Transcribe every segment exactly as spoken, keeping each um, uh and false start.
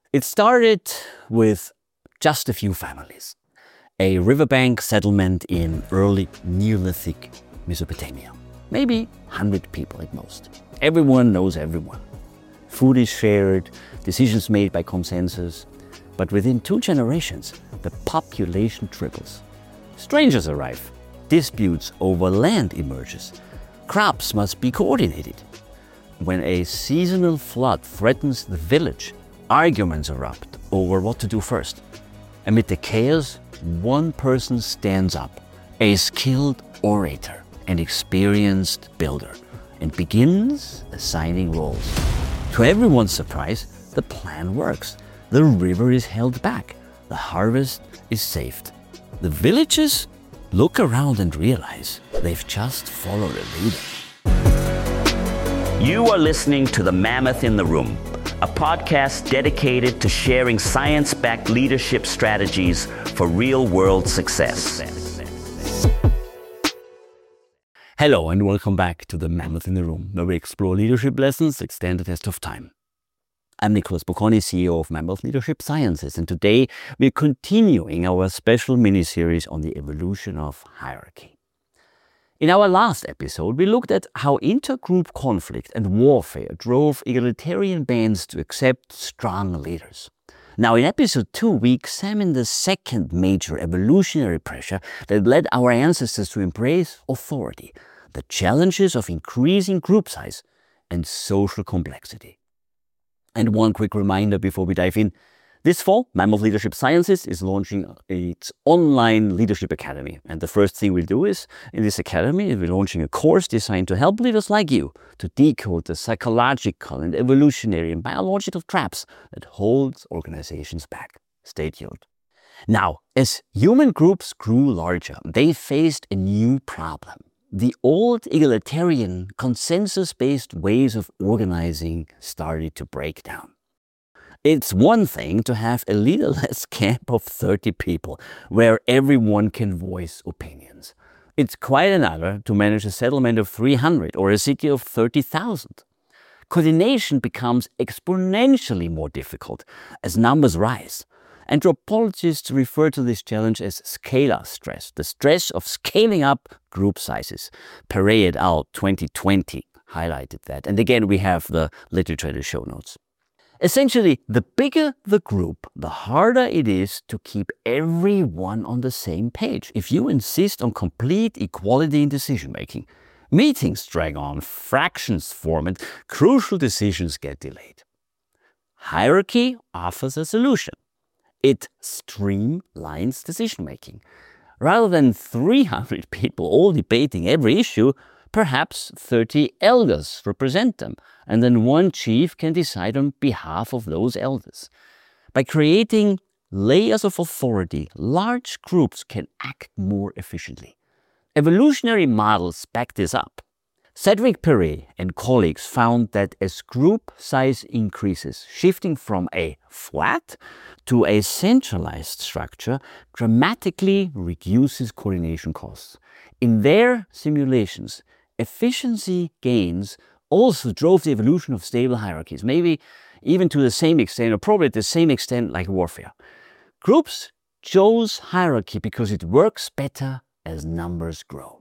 It started with just a few families, a riverbank settlement in early Neolithic Mesopotamia. Maybe one hundred people at most. Everyone knows everyone. Food is shared, decisions made by consensus. But within two generations, the population triples. Strangers arrive, disputes over land emerges. Crops must be coordinated. When a seasonal flood threatens the village, arguments erupt over what to do first. Amid the chaos, one person stands up, a skilled orator, an experienced builder, and begins assigning roles. To everyone's surprise, the plan works. The river is held back. The harvest is saved. The villagers look around and realize they've just followed a leader. You are listening to The Mammoth in the Room, a podcast dedicated to sharing science-backed leadership strategies for real-world success. Hello and welcome back to The Mammoth in the Room, where we explore leadership lessons that stand the test of time. I'm Nicholas Bocconi, C E O of Mammoth Leadership Sciences, and today we're continuing our special mini-series on the evolution of hierarchy. In our last episode, we looked at how intergroup conflict and warfare drove egalitarian bands to accept strong leaders. Now, in episode two, we examined the second major evolutionary pressure that led our ancestors to embrace authority, the challenges of increasing group size and social complexity. And one quick reminder before we dive in. This fall, Mammoth Leadership Sciences is launching its online leadership academy. And the first thing we'll do is, in this academy, we're launching a course designed to help leaders like you to decode the psychological and evolutionary and biological traps that hold organizations back. Stay tuned. Now, as human groups grew larger, they faced a new problem. The old egalitarian, consensus-based ways of organizing started to break down. It's one thing to have a leaderless camp of thirty people, where everyone can voice opinions. It's quite another to manage a settlement of three hundred or a city of thirty thousand. Coordination becomes exponentially more difficult as numbers rise. Anthropologists refer to this challenge as scalar stress, the stress of scaling up group sizes. Perret et al. twenty twenty highlighted that. And again, we have the literature in the show notes. Essentially, the bigger the group, the harder it is to keep everyone on the same page. If you insist on complete equality in decision-making, meetings drag on, fractions form, and crucial decisions get delayed. Hierarchy offers a solution. It streamlines decision-making. Rather than three hundred people all debating every issue, perhaps thirty elders represent them, and then one chief can decide on behalf of those elders. By creating layers of authority, large groups can act more efficiently. Evolutionary models back this up. Cedric Perret and colleagues found that as group size increases, shifting from a flat to a centralized structure dramatically reduces coordination costs. In their simulations, efficiency gains also drove the evolution of stable hierarchies, maybe even to the same extent, or probably to the same extent like warfare. Groups chose hierarchy because it works better as numbers grow.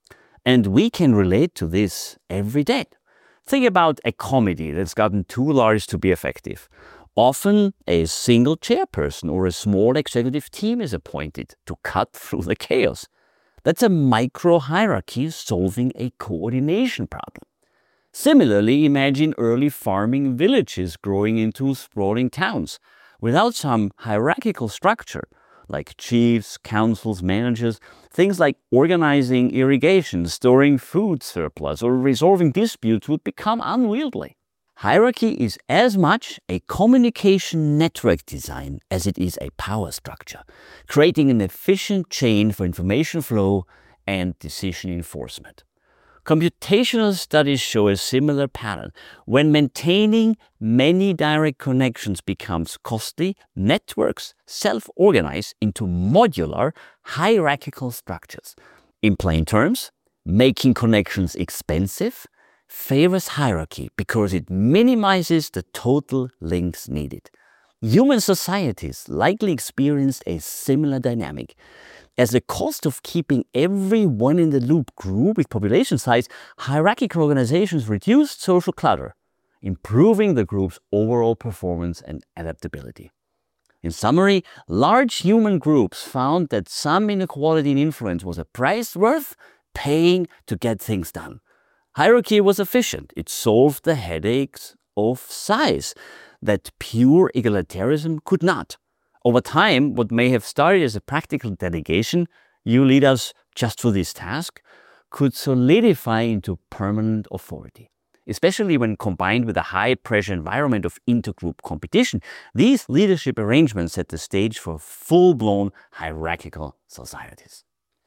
And we can relate to this every day. Think about a committee that's gotten too large to be effective. Often a single chairperson or a small executive team is appointed to cut through the chaos. That's a micro-hierarchy solving a coordination problem. Similarly, imagine early farming villages growing into sprawling towns. Without some hierarchical structure, like chiefs, councils, managers, things like organizing irrigation, storing food surplus, or resolving disputes would become unwieldy. Hierarchy is as much a communication network design as it is a power structure, creating an efficient chain for information flow and decision enforcement. Computational studies show a similar pattern. When maintaining many direct connections becomes costly, networks self-organize into modular, hierarchical structures. In plain terms, making connections expensive favors hierarchy because it minimizes the total links needed. Human societies likely experienced a similar dynamic. As the cost of keeping everyone in the loop grew with population size, hierarchical organizations reduced social clutter, improving the group's overall performance and adaptability. In summary, large human groups found that some inequality in influence was a price worth paying to get things done. Hierarchy was efficient. It solved the headaches of size that pure egalitarianism could not. Over time, what may have started as a practical delegation, you lead us just for this task, could solidify into permanent authority. Especially when combined with a high-pressure environment of intergroup competition, these leadership arrangements set the stage for full-blown hierarchical societies.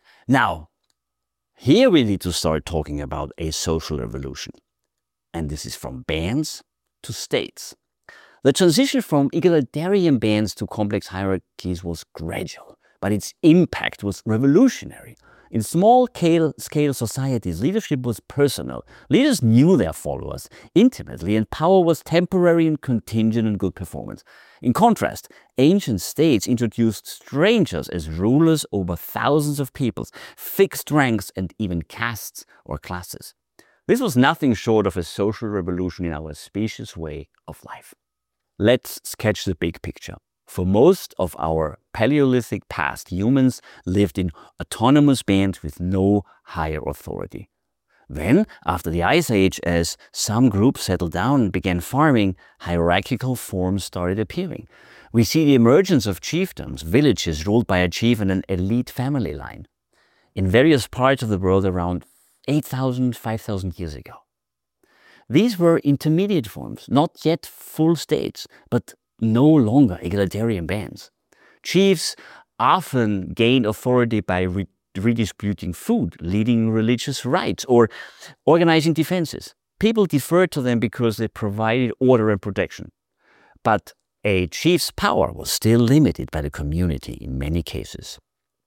Now, here we need to start talking about a social revolution. And this is from bands to states. The transition from egalitarian bands to complex hierarchies was gradual, but its impact was revolutionary. In small-scale scale societies, leadership was personal. Leaders knew their followers intimately, and power was temporary and contingent on good performance. In contrast, ancient states introduced strangers as rulers over thousands of peoples, fixed ranks, and even castes or classes. This was nothing short of a social revolution in our species' way of life. Let's sketch the big picture. For most of our Paleolithic past, humans lived in autonomous bands with no higher authority. Then, after the Ice Age, as some groups settled down and began farming, hierarchical forms started appearing. We see the emergence of chiefdoms, villages ruled by a chief and an elite family line, in various parts of the world around eight thousand, five thousand years ago. These were intermediate forms, not yet full states, but no longer egalitarian bands. Chiefs often gained authority by re redistributing food, leading religious rites, or organizing defenses. People deferred to them because they provided order and protection. But a chief's power was still limited by the community in many cases.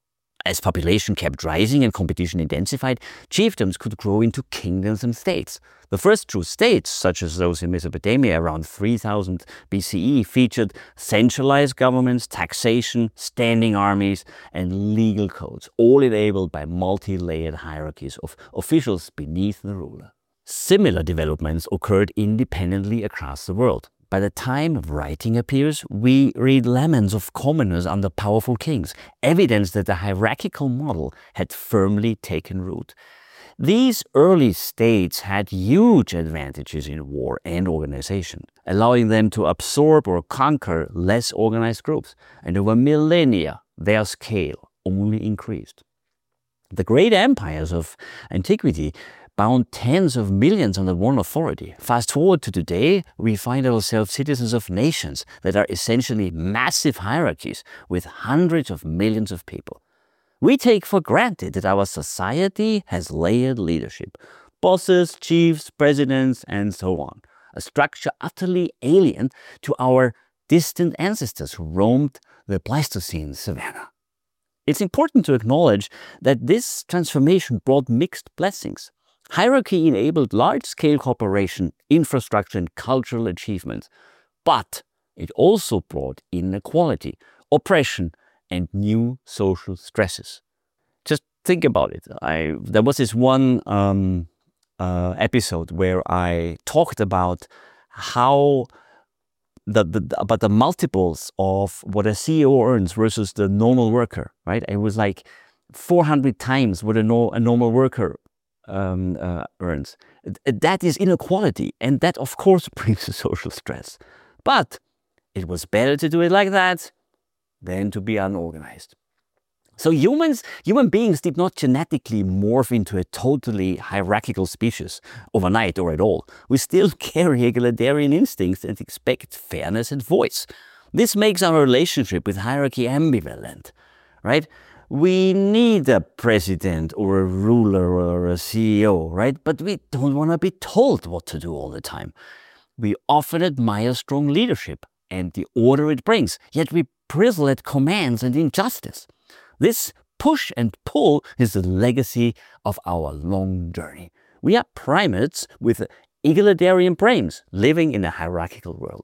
As population kept rising and competition intensified, chiefdoms could grow into kingdoms and states. The first true states, such as those in Mesopotamia around three thousand B C E, featured centralized governments, taxation, standing armies, and legal codes, all enabled by multi-layered hierarchies of officials beneath the ruler. Similar developments occurred independently across the world. By the time writing appears, we read laments of commoners under powerful kings, evidence that the hierarchical model had firmly taken root. These early states had huge advantages in war and organization, allowing them to absorb or conquer less organized groups, and over millennia, their scale only increased. The great empires of antiquity bound tens of millions under one authority. Fast forward to today, we find ourselves citizens of nations that are essentially massive hierarchies with hundreds of millions of people. We take for granted that our society has layered leadership, bosses, chiefs, presidents, and so on, a structure utterly alien to our distant ancestors who roamed the Pleistocene savanna. It's important to acknowledge that this transformation brought mixed blessings. Hierarchy enabled large-scale cooperation, infrastructure, and cultural achievements, but it also brought inequality, oppression, and new social stresses. Just think about it. I, there was this one um, uh, episode where I talked about how the, the about the multiples of what a C E O earns versus the normal worker. Right? It was like four hundred times what a, no, a normal worker Um, uh, earns. That is inequality, and that of course brings a social stress. But it was better to do it like that than to be unorganized. So humans, human beings did not genetically morph into a totally hierarchical species overnight or at all. We still carry egalitarian instincts and expect fairness and voice. This makes our relationship with hierarchy ambivalent, right? We need a president or a ruler or a C E O, right? But we don't want to be told what to do all the time. We often admire strong leadership and the order it brings, yet we bristle at commands and injustice. This push and pull is the legacy of our long journey. We are primates with egalitarian brains living in a hierarchical world.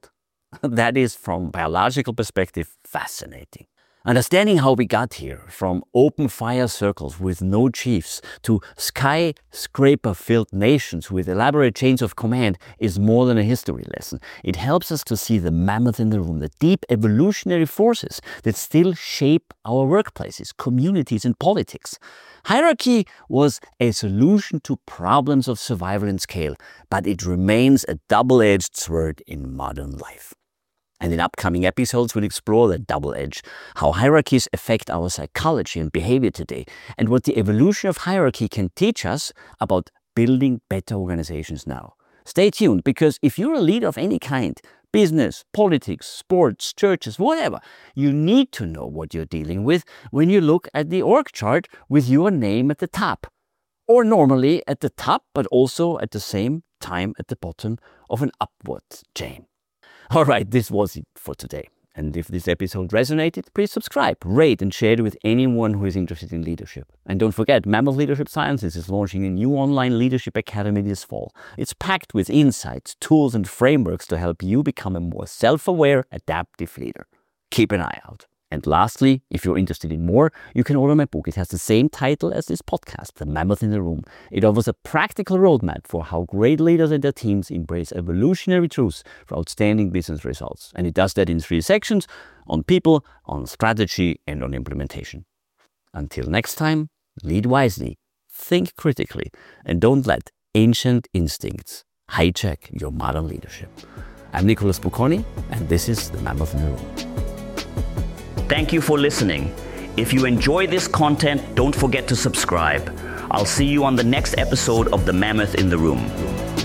That is, from a biological perspective, fascinating. Understanding how we got here, from open fire circles with no chiefs to skyscraper-filled nations with elaborate chains of command, is more than a history lesson. It helps us to see the mammoth in the room, the deep evolutionary forces that still shape our workplaces, communities, and politics. Hierarchy was a solution to problems of survival and scale, but it remains a double-edged sword in modern life. And in upcoming episodes, we'll explore that double edge, how hierarchies affect our psychology and behavior today, and what the evolution of hierarchy can teach us about building better organizations now. Stay tuned, because if you're a leader of any kind, business, politics, sports, churches, whatever, you need to know what you're dealing with when you look at the org chart with your name at the top. Or normally at the top, but also at the same time at the bottom of an upward chain. All right, this was it for today. And if this episode resonated, please subscribe, rate, and share it with anyone who is interested in leadership. And don't forget, Mammoth Leadership Sciences is launching a new online leadership academy this fall. It's packed with insights, tools, and frameworks to help you become a more self-aware, adaptive leader. Keep an eye out. And lastly, if you're interested in more, you can order my book. It has the same title as this podcast, The Mammoth in the Room. It offers a practical roadmap for how great leaders and their teams embrace evolutionary truths for outstanding business results. And it does that in three sections: on people, on strategy, and on implementation. Until next time, lead wisely, think critically, and don't let ancient instincts hijack your modern leadership. I'm Nicholas Bocconi, and this is The Mammoth in the Room. Thank you for listening. If you enjoy this content, don't forget to subscribe. I'll see you on the next episode of The Mammoth in the Room.